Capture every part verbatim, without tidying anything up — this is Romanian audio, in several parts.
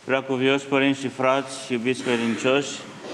Preacuvioși părinți și frați, iubiți credincioși,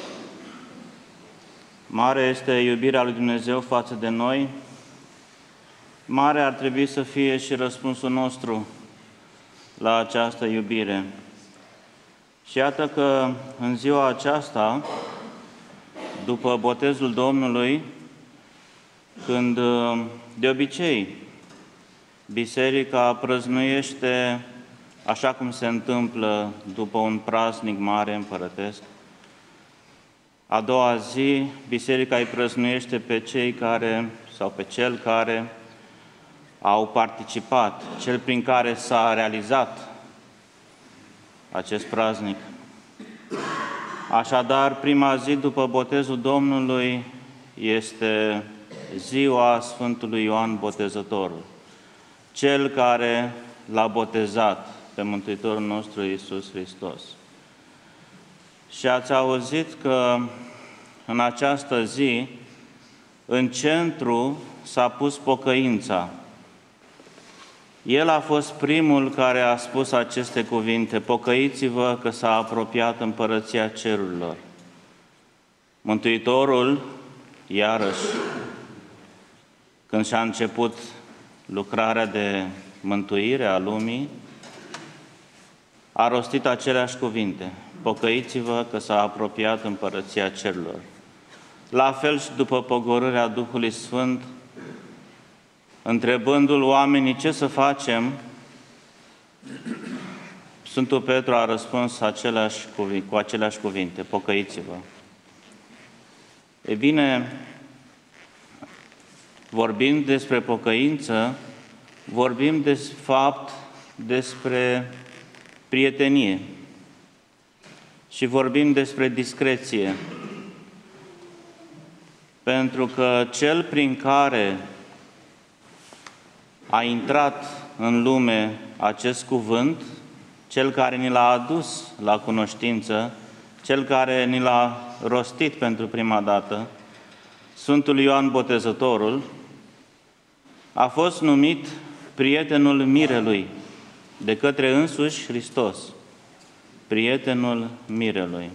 mare este iubirea lui Dumnezeu față de noi, mare ar trebui să fie și răspunsul nostru la această iubire. Și iată că în ziua aceasta, după botezul Domnului, când de obicei Biserica prăznuiește așa cum se întâmplă după un praznic mare împărătesc, a doua zi, Biserica îi prăznuiește pe cei care, sau pe cel care au participat, cel prin care s-a realizat acest praznic. Așadar, prima zi după botezul Domnului este ziua Sfântului Ioan Botezătorul, cel care l-a botezat pe Mântuitorul nostru Iisus Hristos. Și ați auzit că în această zi, în centru s-a pus pocăința. El a fost primul care a spus aceste cuvinte: pocăiți-vă că s-a apropiat împărăția cerurilor. Mântuitorul, iarăși, când și-a început lucrarea de mântuire a lumii, a rostit aceleași cuvinte: pocăiți-vă că s-a apropiat împărăția cerurilor. La fel și după pogorârea Duhului Sfânt, întrebându-l oamenii ce să facem, Sfântul Petru a răspuns aceleași cuvinte, cu aceleași cuvinte: pocăiți-vă. E bine, vorbind despre pocăință, vorbim de fapt despre prietenie și vorbim despre discreție, pentru că cel prin care a intrat în lume acest cuvânt, cel care ni l-a adus la cunoștință, cel care ni l-a rostit pentru prima dată, Sfântul Ioan Botezătorul, a fost numit prietenul mirelui de către însuși Hristos, prietenul mirelui.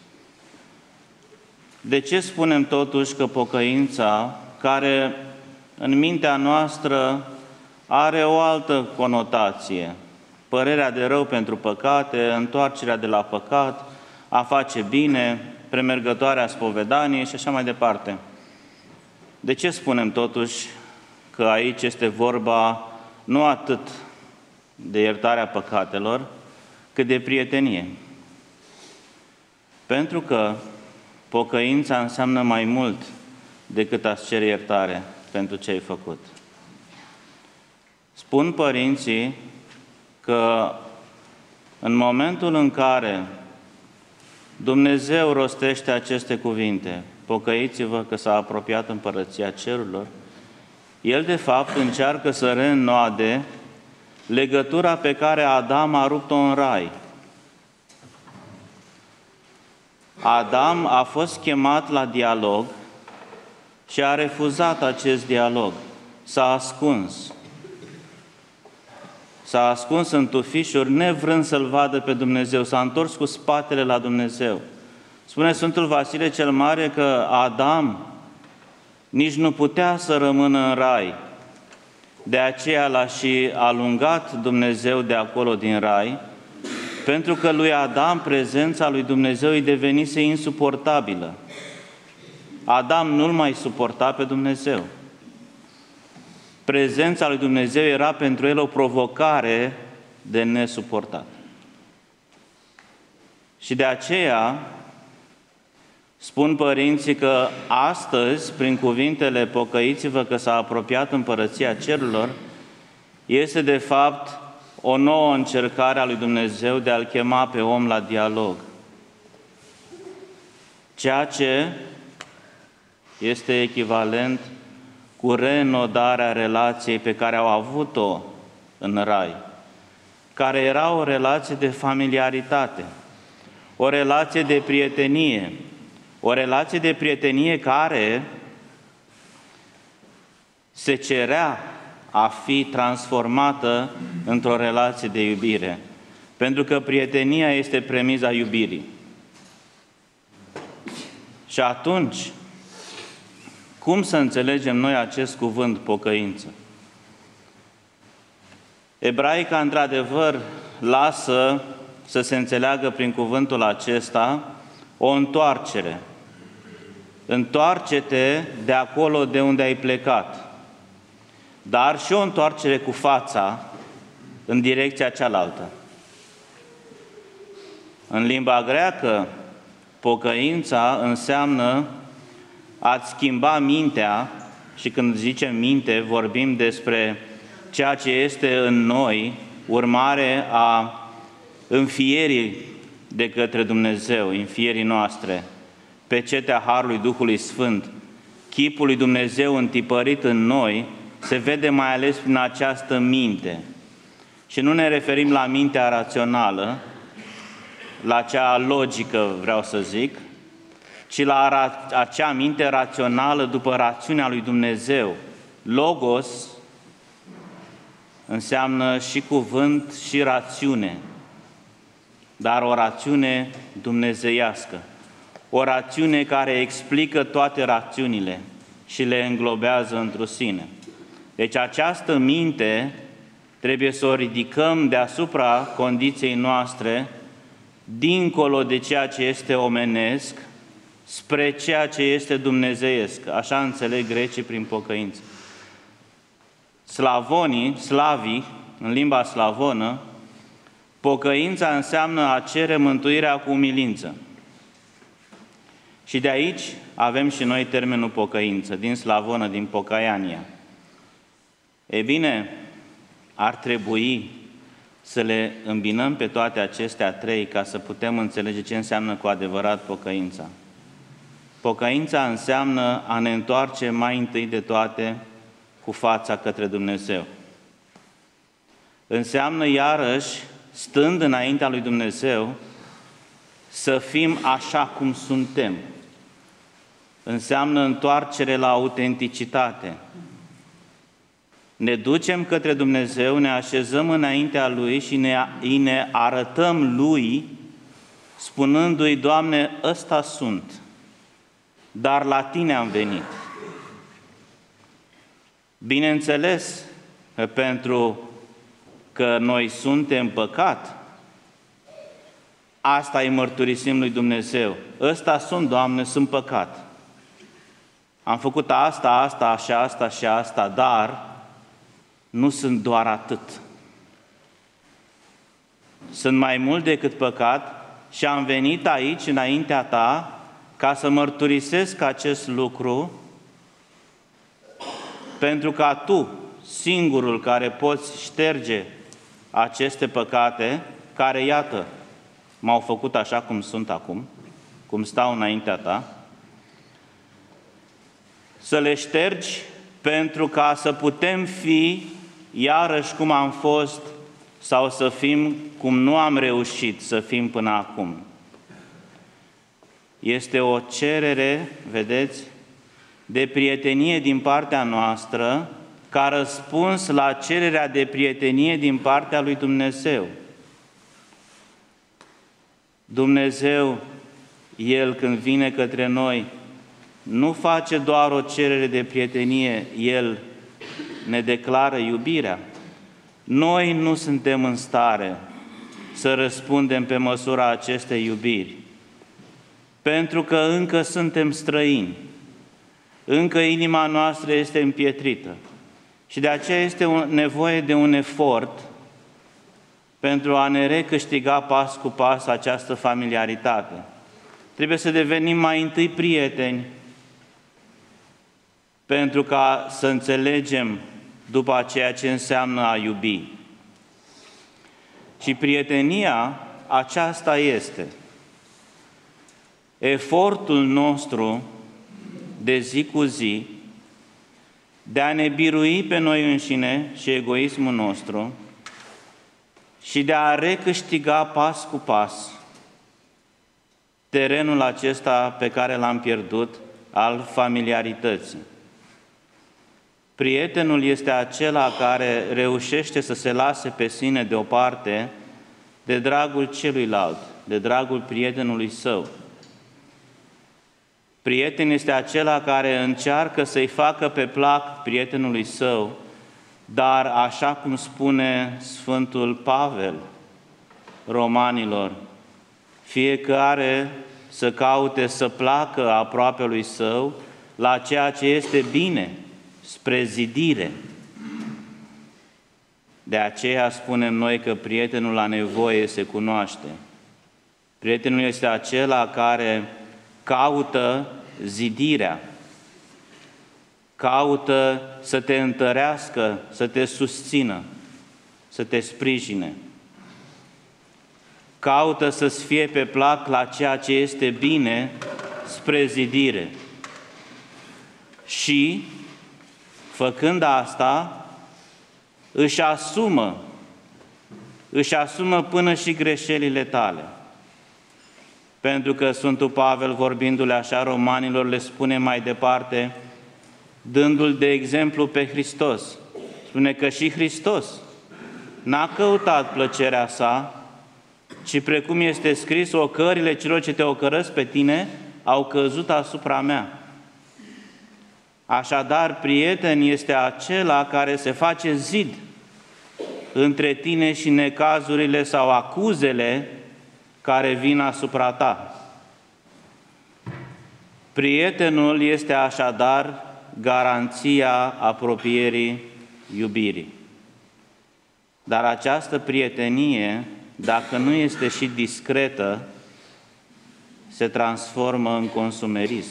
De ce spunem totuși că pocăința, care în mintea noastră are o altă conotație, părerea de rău pentru păcate, întoarcerea de la păcat, a face bine, premergătoarea spovedaniei și așa mai departe? De ce spunem totuși că aici este vorba nu atât de iertarea păcatelor, cât de prietenie? Pentru că pocăința înseamnă mai mult decât a-ți cere iertare pentru ce ai făcut. Spun părinții că în momentul în care Dumnezeu rostește aceste cuvinte: pocăiți-vă că s-a apropiat împărăția cerurilor, El de fapt încearcă să reînnoade legătura pe care Adam a rupt-o în rai. Adam a fost chemat la dialog și a refuzat acest dialog. S-a ascuns. S-a ascuns în tufișuri, nevrând să-L vadă pe Dumnezeu. S-a întors cu spatele la Dumnezeu. Spune Sfântul Vasile cel Mare că Adam nici nu putea să rămână în rai. De aceea l-a și alungat Dumnezeu de acolo din rai, pentru că lui Adam prezența lui Dumnezeu îi devenise insuportabilă. Adam nu-L mai suporta pe Dumnezeu. Prezența lui Dumnezeu era pentru el o provocare de nesuportat. Și de aceea spun părinții că astăzi, prin cuvintele pocăiți-vă că s-a apropiat împărăția cerurilor, este de fapt o nouă încercare a lui Dumnezeu de a-L chema pe om la dialog. Ceea ce este echivalent cu reînnodarea relației pe care au avut-o în rai, care era o relație de familiaritate, o relație de prietenie, o relație de prietenie care se cerea a fi transformată într-o relație de iubire. Pentru că prietenia este premiza iubirii. Și atunci, cum să înțelegem noi acest cuvânt, pocăință? Ebraica, într-adevăr, lasă să se înțeleagă prin cuvântul acesta o întoarcere. Întoarce-te de acolo de unde ai plecat, dar și o întoarcere cu fața în direcția cealaltă. În limba greacă, pocăința înseamnă a-ți schimba mintea, și când zicem minte, vorbim despre ceea ce este în noi, urmare a înfierii de către Dumnezeu, înfierii noastre, pecetea Harului Duhului Sfânt, chipul lui Dumnezeu întipărit în noi, se vede mai ales prin această minte. Și nu ne referim la mintea rațională, la cea logică, vreau să zic, ci la acea minte rațională după rațiunea lui Dumnezeu. Logos înseamnă și cuvânt și rațiune, dar o rațiune dumnezeiască, o rațiune care explică toate rațiunile și le înglobează într-o sine. Deci această minte trebuie să o ridicăm deasupra condiției noastre, dincolo de ceea ce este omenesc, spre ceea ce este dumnezeiesc. Așa înțeleg grecii prin pocăință. Slavonii, slavii, în limba slavonă, pocăința înseamnă a cere mântuirea cu umilință. Și de aici avem și noi termenul pocăință, din slavonă, din pocaiania. Ei bine, ar trebui să le îmbinăm pe toate acestea trei ca să putem înțelege ce înseamnă cu adevărat pocăința. Pocăința înseamnă a ne întoarce mai întâi de toate cu fața către Dumnezeu. Înseamnă iarăși, stând înaintea lui Dumnezeu, să fim așa cum suntem. Înseamnă întoarcere la autenticitate. Ne ducem către Dumnezeu, ne așezăm înaintea Lui și ne, ne arătăm Lui, spunându-i, Doamne, ăsta sunt, dar la Tine am venit. Bineînțeles, pentru că noi suntem păcat, asta îi mărturisim lui Dumnezeu. Ăsta sunt, Doamne, sunt păcat. Am făcut asta, asta și asta și asta, dar nu sunt doar atât. Sunt mai mult decât păcat și am venit aici, înaintea Ta, ca să mărturisesc acest lucru, pentru ca Tu, singurul care poți șterge aceste păcate, care, iată, m-au făcut așa cum sunt acum, cum stau înaintea Ta, să le ștergi pentru ca să putem fi iarăși cum am fost sau să fim cum nu am reușit să fim până acum. Este o cerere, vedeți, de prietenie din partea noastră, ca răspuns la cererea de prietenie din partea lui Dumnezeu. Dumnezeu, El când vine către noi, nu face doar o cerere de prietenie, El ne declară iubirea. Noi nu suntem în stare să răspundem pe măsura acestei iubiri, pentru că încă suntem străini, încă inima noastră este împietrită și de aceea este nevoie de un efort pentru a ne recâștiga pas cu pas această familiaritate. Trebuie să devenim mai întâi prieteni, pentru ca să înțelegem după aceea ce înseamnă a iubi. Și prietenia aceasta este efortul nostru de zi cu zi de a ne birui pe noi înșine și egoismul nostru și de a recâștiga pas cu pas terenul acesta pe care l-am pierdut al familiarității. Prietenul este acela care reușește să se lase pe sine deoparte, de dragul celuilalt, de dragul prietenului său. Prieten este acela care încearcă să-i facă pe plac prietenului său, dar așa cum spune Sfântul Pavel Romanilor, fiecare să caute să placă aproapelui său la ceea ce este bine, spre zidire. De aceea spunem noi că prietenul la nevoie se cunoaște. Prietenul este acela care caută zidirea, caută să te întărească, să te susțină, să te sprijine. Caută să-ți fie pe plac la ceea ce este bine spre zidire. Și, făcând asta, își asumă, își asumă până și greșelile tale. Pentru că Sfântul Pavel, vorbindu-le așa romanilor, le spune mai departe, dându-l de exemplu pe Hristos. Spune că și Hristos n-a căutat plăcerea sa, ci precum este scris, ocările celor ce te ocărăsc pe tine au căzut asupra mea. Așadar, prieten este acela care se face zid între tine și necazurile sau acuzele care vin asupra ta. Prietenul este așadar garanția apropierii iubirii. Dar această prietenie, dacă nu este și discretă, se transformă în consumerism.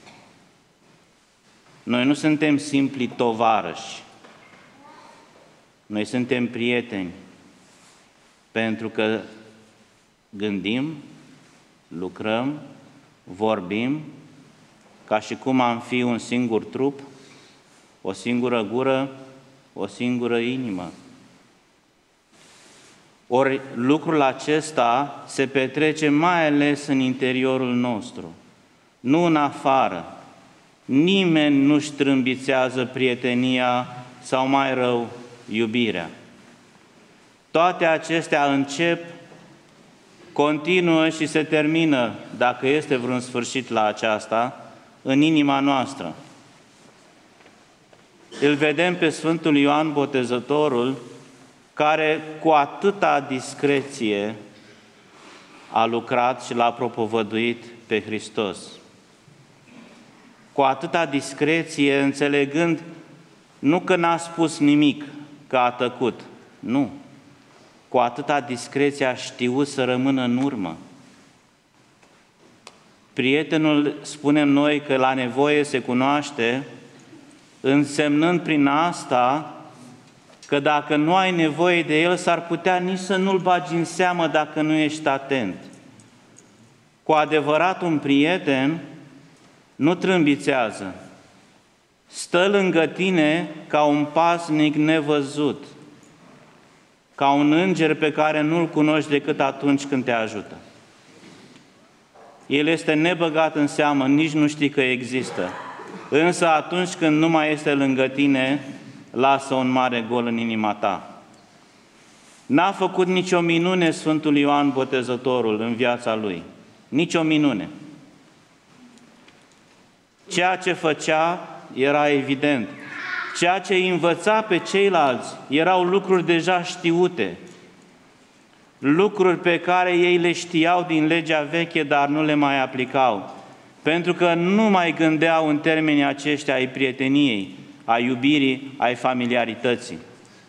Noi nu suntem simpli tovarăși. Noi suntem prieteni pentru că gândim, lucrăm, vorbim, ca și cum am fi un singur trup, o singură gură, o singură inimă. Ori lucrul acesta se petrece mai ales în interiorul nostru, nu în afară. Nimeni nu-și trâmbițează prietenia sau mai rău iubirea. Toate acestea încep, continuă și se termină, dacă este vreun sfârșit la aceasta, în inima noastră. Îl vedem pe Sfântul Ioan Botezătorul, care cu atâta discreție a lucrat și l-a propovăduit pe Hristos. Cu atâta discreție, înțelegând nu că n-a spus nimic, că a tăcut, nu. Cu atâta discreție a știut să rămână în urmă. Prietenul, spunem noi, că la nevoie se cunoaște, însemnând prin asta că dacă nu ai nevoie de el, s-ar putea nici să nu-l bagi în seamă dacă nu ești atent. Cu adevărat, un prieten nu trâmbițează, stă lângă tine ca un pasnic nevăzut, ca un înger pe care nu-l cunoști decât atunci când te ajută. El este nebăgat în seamă, nici nu știi că există, însă atunci când nu mai este lângă tine, lasă un mare gol în inima ta. N-a făcut nicio minune Sfântul Ioan Botezătorul în viața lui, nicio minune. Ceea ce făcea era evident. Ceea ce îi învăța pe ceilalți erau lucruri deja știute, lucruri pe care ei le știau din legea veche, dar nu le mai aplicau, pentru că nu mai gândeau în termenii aceștia ai prieteniei, a iubirii, ai familiarității.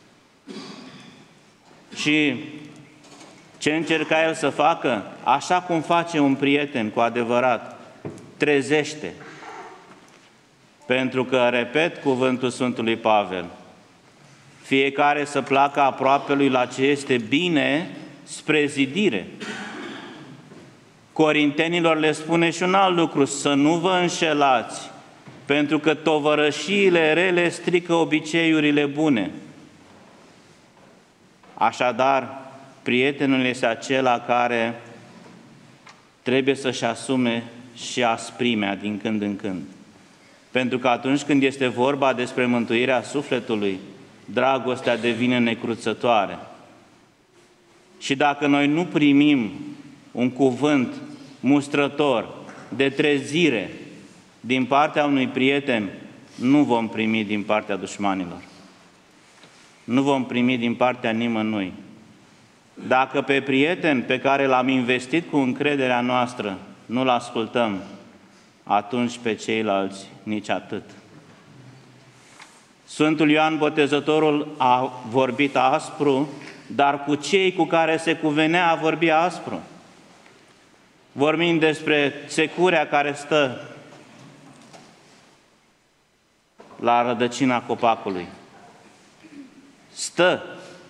Și ce încerca el să facă? Așa cum face un prieten cu adevărat, trezește. Pentru că, repet cuvântul Sfântului Pavel, fiecare să placă aproapelui la ce este bine spre zidire. Corintenilor le spune și un alt lucru, să nu vă înșelați, pentru că tovărășiile rele strică obiceiurile bune. Așadar, prietenul este acela care trebuie să-și asume și asprimea din când în când. Pentru că atunci când este vorba despre mântuirea sufletului, dragostea devine necruțătoare. Și dacă noi nu primim un cuvânt mustrător de trezire din partea unui prieten, nu vom primi din partea dușmanilor. Nu vom primi din partea nimănui. Dacă pe prieten pe care l-am investit cu încrederea noastră nu-l ascultăm, atunci pe ceilalți nici atât. Sfântul Ioan Botezătorul a vorbit aspru, dar cu cei cu care se cuvenea a vorbi aspru. Vorbim despre securea care stă la rădăcina copacului. Stă,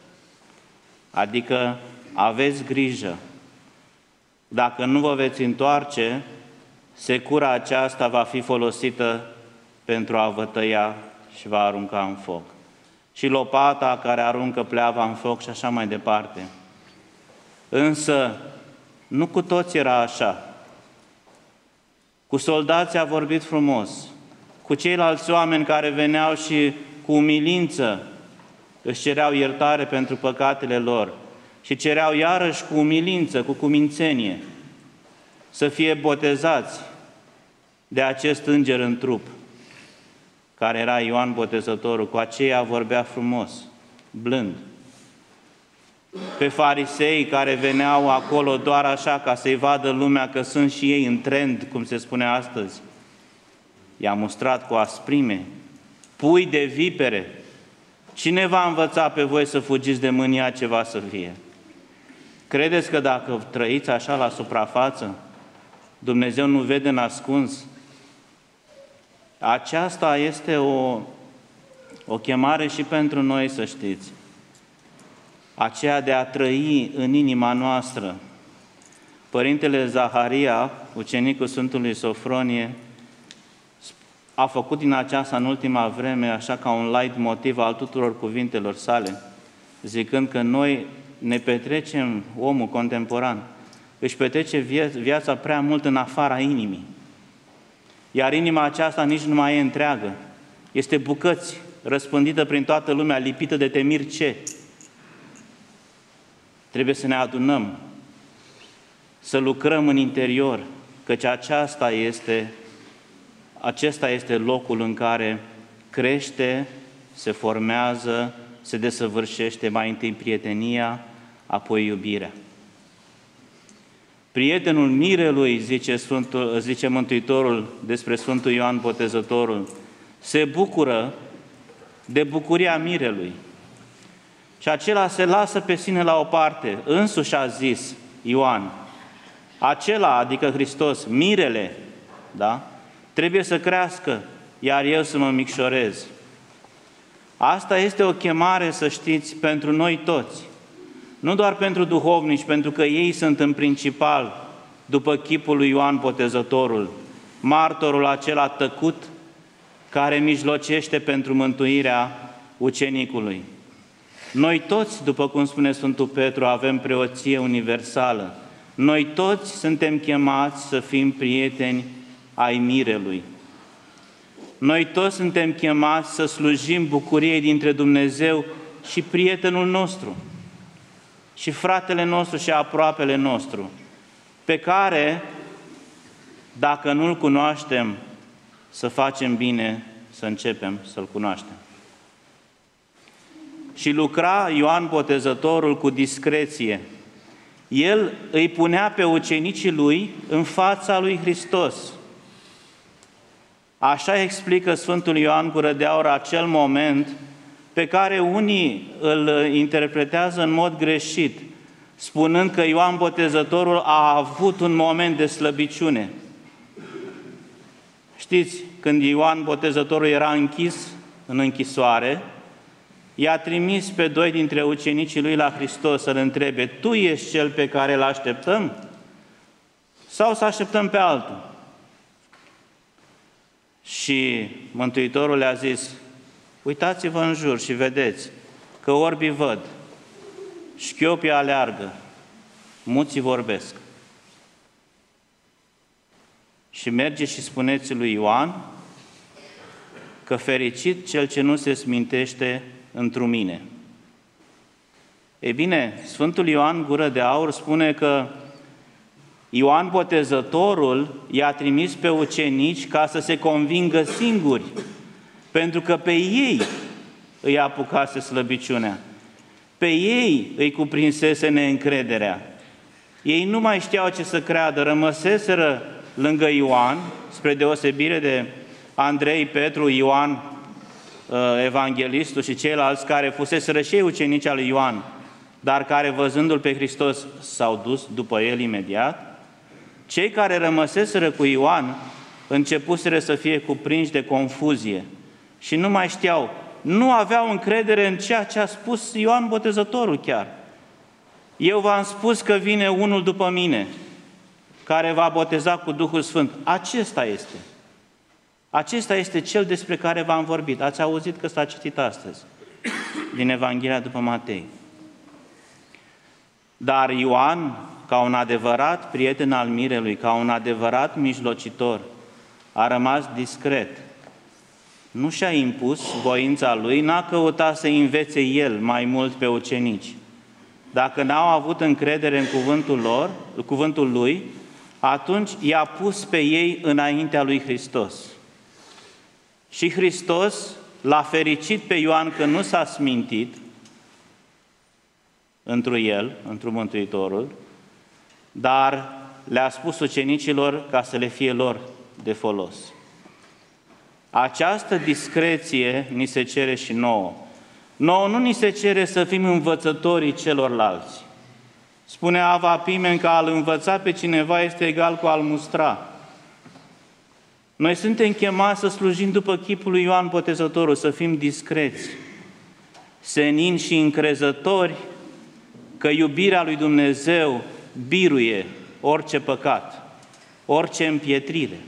adică aveți grijă. Dacă nu vă veți întoarce, secura aceasta va fi folosită pentru a vă tăia și va arunca în foc. Și lopata care aruncă pleava în foc și așa mai departe. Însă, nu cu toți era așa. Cu soldații a vorbit frumos. Cu ceilalți oameni care veneau și cu umilință își cereau iertare pentru păcatele lor și cereau iarăși cu umilință, cu cumințenie, să fie botezați de acest înger în trup, care era Ioan Botezătorul. Cu aceea vorbea frumos, blând. Pe farisei care veneau acolo doar așa ca să-i vadă lumea că sunt și ei în trend, cum se spune astăzi, i-a mustrat cu asprime. Pui de vipere, cine va învăța pe voi să fugiți de mânia ce va să fie? Credeți că dacă trăiți așa la suprafață, Dumnezeu nu vede în ascuns? Aceasta este o, o chemare și pentru noi, să știți. Aceea de a trăi în inima noastră. Părintele Zaharia, ucenicul Sfântului Sofronie, a făcut din aceasta în ultima vreme, așa ca un light motiv al tuturor cuvintelor sale, zicând că noi ne petrecem, omul contemporan, își petrece viața prea mult în afara inimii. Iar inima aceasta nici nu mai e întreagă. Este bucăți, răspândită prin toată lumea, lipită de temiri ce? Trebuie să ne adunăm, să lucrăm în interior, căci aceasta este, acesta este locul în care crește, se formează, se desăvârșește mai întâi prietenia, apoi iubirea. Prietenul mirelui, zice, Sfântul, zice Mântuitorul despre Sfântul Ioan Botezătorul, se bucură de bucuria mirelui. Și acela se lasă pe sine la o parte. Însuși a zis Ioan, acela, adică Hristos, mirele, da? Trebuie să crească, iar eu să mă micșorez. Asta este o chemare, să știți, pentru noi toți. Nu doar pentru duhovnici, pentru că ei sunt în principal, după chipul lui Ioan Botezătorul, martorul acela tăcut care mijlocește pentru mântuirea ucenicului. Noi toți, după cum spune Sfântul Petru, avem preoție universală. Noi toți suntem chemați să fim prieteni ai mirelui. Noi toți suntem chemați să slujim bucuriei dintre Dumnezeu și prietenul nostru, și fratele nostru și aproapele nostru, pe care, dacă nu-L cunoaștem, să facem bine să începem să-L cunoaștem. Și lucra Ioan Botezătorul cu discreție. El îi punea pe ucenicii lui în fața lui Hristos. Așa explică Sfântul Ioan Gură de Aur acel moment pe care unii îl interpretează în mod greșit, spunând că Ioan Botezătorul a avut un moment de slăbiciune. Știți, când Ioan Botezătorul era închis în închisoare, i-a trimis pe doi dintre ucenicii lui la Hristos să-L întrebe, tu ești cel pe care îl așteptăm? Sau să așteptăm pe altul? Și Mântuitorul le-a zis, uitați-vă în jur și vedeți că orbii văd, șchiopii aleargă, muții vorbesc. Și mergeți și spuneți lui Ioan că fericit cel ce nu se smintește întru mine. Ei bine, Sfântul Ioan Gură de Aur spune că Ioan Botezătorul i-a trimis pe ucenici ca să se convingă singuri, pentru că pe ei îi apucase slăbiciunea, pe ei îi cuprinsese neîncrederea. Ei nu mai știau ce să creadă, rămăseseră lângă Ioan, spre deosebire de Andrei, Petru, Ioan, evanghelistul și ceilalți care fuseseră și ei ucenici al lui Ioan, dar care, văzându-L pe Hristos, s-au dus după El imediat. Cei care rămăseseră cu Ioan începuseră să fie cuprinși de confuzie și nu mai știau, nu aveau încredere în ceea ce a spus Ioan Botezătorul chiar. Eu v-am spus că vine unul după mine, care va boteza cu Duhul Sfânt. Acesta este. Acesta este cel despre care v-am vorbit. Ați auzit că s-a citit astăzi din Evanghelia după Matei. Dar Ioan, ca un adevărat prieten al mirelui, ca un adevărat mijlocitor, a rămas discret. Nu și-a impus voința lui, n-a căutat să învețe el mai mult pe ucenici. Dacă n-au avut încredere în cuvântul lor, cuvântul lui, atunci i-a pus pe ei înaintea lui Hristos. Și Hristos l-a fericit pe Ioan că nu s-a smintit întru el, întru Mântuitorul, dar le-a spus ucenicilor ca să le fie lor de folos. Această discreție ni se cere și nouă. Nouă nu ni se cere să fim învățătorii celorlalți. Spune Ava Pimen că a-l învăța pe cineva este egal cu a-l mustra. Noi suntem chemați să slujim după chipul lui Ioan Botezătorul, să fim discreți, senini și încrezători că iubirea lui Dumnezeu biruie orice păcat, orice împietrire.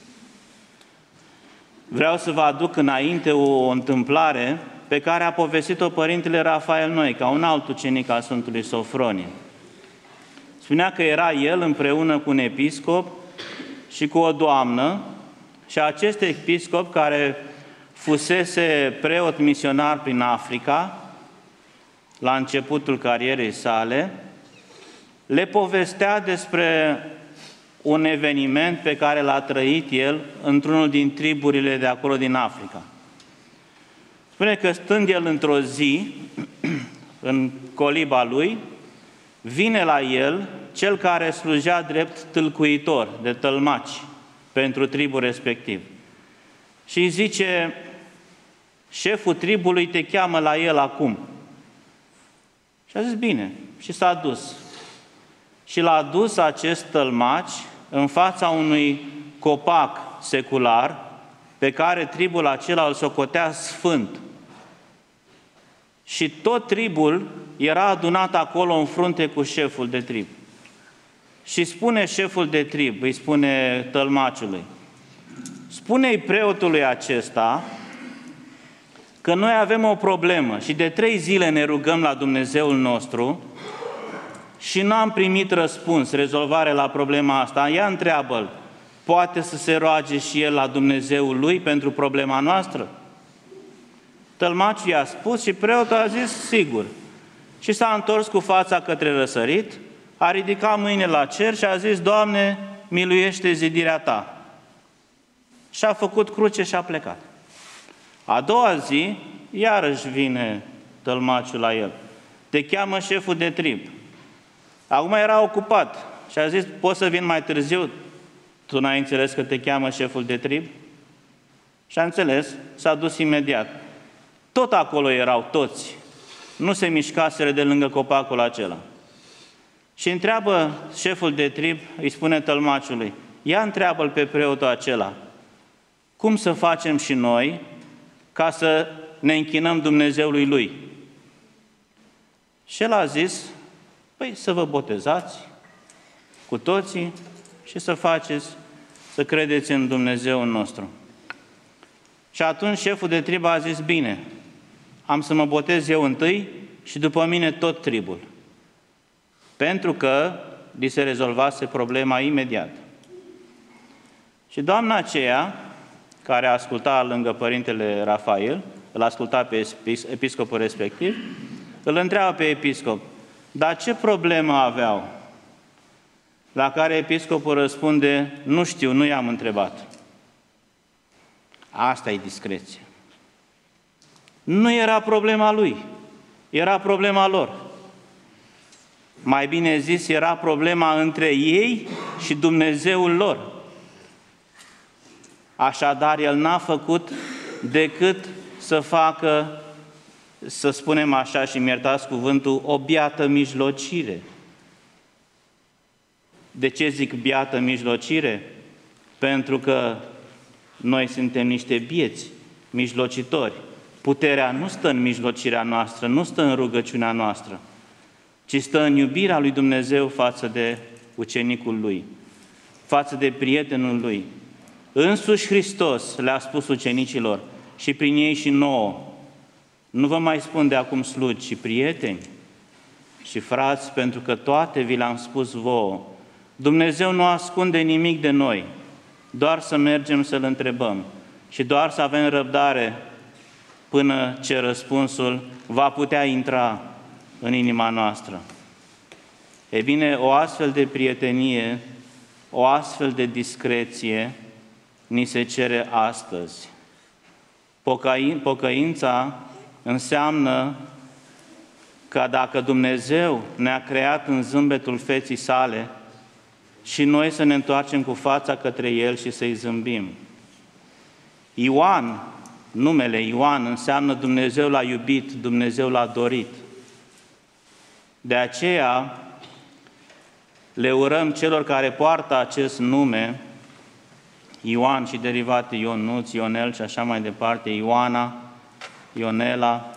Vreau să vă aduc înainte o întâmplare pe care a povestit-o Părintele Rafael Noica, un alt ucenic al Sfântului Sofronie. Spunea că era el împreună cu un episcop și cu o doamnă, și acest episcop, care fusese preot misionar prin Africa, la începutul carierei sale, le povestea despre un eveniment pe care l-a trăit el într-unul din triburile de acolo din Africa. Spune că stând el într-o zi, în coliba lui, vine la el cel care slujea drept tâlcuitor de tălmaci pentru tribul respectiv. Și îi zice, șeful tribului te cheamă la el acum. Și a zis, bine, și s-a dus. Și l-a dus acest tălmaci în fața unui copac secular pe care tribul acela îl socotea sfânt. Și tot tribul era adunat acolo în frunte cu șeful de trib. Și spune șeful de trib, îi spune tălmaciului, spune-i preotului acesta că noi avem o problemă și de trei zile ne rugăm la Dumnezeul nostru și n-am primit răspuns, rezolvare la problema asta. Ia întreabă-l, poate să se roage și el la Dumnezeul lui pentru problema noastră? Tălmaciul i-a spus și preotul a zis, sigur. Și s-a întors cu fața către răsărit, a ridicat mâine la cer și a zis, Doamne, miluiește zidirea Ta. Și a făcut cruce și a plecat. A doua zi, iarăși vine tălmaciul la el. Te cheamă șeful de trib. Acum era ocupat și a zis, poți să vin mai târziu? Tu n-ai înțeles că te cheamă șeful de trib? Și a înțeles, s-a dus imediat. Tot acolo erau toți. Nu se mișcaseră de lângă copacul acela. Și întreabă șeful de trib, îi spune tălmaciului, ia întreabă-l pe preotul acela, cum să facem și noi ca să ne închinăm Dumnezeului lui? Și el a zis, păi să vă botezați cu toții și să faceți, să credeți în Dumnezeul nostru. Și atunci șeful de trib a zis, bine, am să mă botez eu întâi și după mine tot tribul. Pentru că li se rezolvase problema imediat. Și doamna aceea, care asculta lângă Părintele Rafael, îl asculta pe episcopul respectiv, îl întreabă pe episcop, dar ce problemă aveau? La care episcopul răspunde, nu știu, nu i-am întrebat. Asta e discreție. Nu era problema lui, era problema lor. Mai bine zis, era problema între ei și Dumnezeul lor. Așadar, el n-a făcut decât să facă, să spunem așa și mi iertați cuvântul, o biată mijlocire. De ce zic biată mijlocire? Pentru că noi suntem niște bieți, mijlocitori. Puterea nu stă în mijlocirea noastră, nu stă în rugăciunea noastră, ci stă în iubirea lui Dumnezeu față de ucenicul lui, față de prietenul lui. Însuși Hristos le-a spus ucenicilor și prin ei și nouă, nu vă mai spun de acum slugi, ci prieteni și frați, pentru că toate vi le-am spus vouă. Dumnezeu nu ascunde nimic de noi, doar să mergem să-L întrebăm și doar să avem răbdare până ce răspunsul va putea intra în inima noastră. E bine, o astfel de prietenie, o astfel de discreție ni se cere astăzi. Pocăin, pocăința înseamnă că dacă Dumnezeu ne-a creat în zâmbetul feții sale, și noi să ne întoarcem cu fața către El și să-i zâmbim. Ioan, numele Ioan, înseamnă Dumnezeu l-a iubit, Dumnezeu l-a dorit. De aceea le urăm celor care poartă acest nume, Ioan și derivate Ionuț, Ionel și așa mai departe, Ioana, Ionela,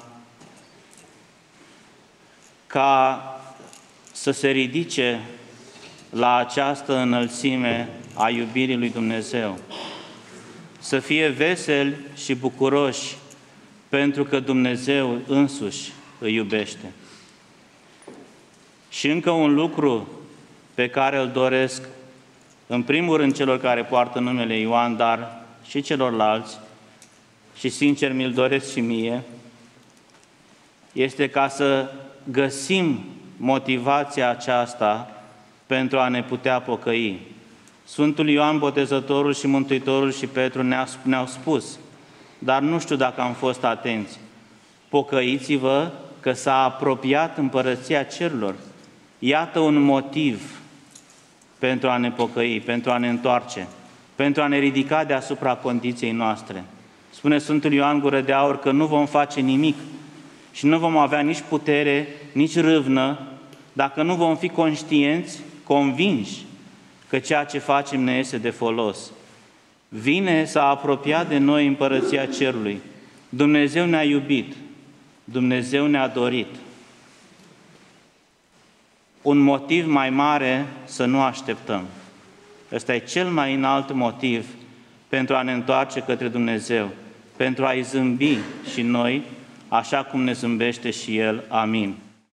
ca să se ridice la această înălțime a iubirii lui Dumnezeu. Să fie veseli și bucuroși, pentru că Dumnezeu însuși îi iubește. Și încă un lucru pe care îl doresc, în primul rând celor care poartă numele Ioan, dar și celorlalți, și sincer mi-l doresc și mie, este ca să găsim motivația aceasta pentru a ne putea pocăi. Sfântul Ioan Botezătorul și Mântuitorul și Petru ne-au spus, dar nu știu dacă am fost atenți, pocăiți-vă că s-a apropiat împărăția cerurilor. Iată un motiv pentru a ne pocăi, pentru a ne întoarce, pentru a ne ridica deasupra condiției noastre. Spune Sfântul Ioan Gură de Aur că nu vom face nimic și nu vom avea nici putere, nici râvnă, dacă nu vom fi conștienți, convinși că ceea ce facem ne este de folos. Vine să apropia de noi împărăția cerului. Dumnezeu ne-a iubit, Dumnezeu ne-a dorit. Un motiv mai mare să nu așteptăm. Ăsta e cel mai înalt motiv pentru a ne întoarce către Dumnezeu, pentru a-i zâmbi și noi, așa cum ne zâmbește și El. Amin.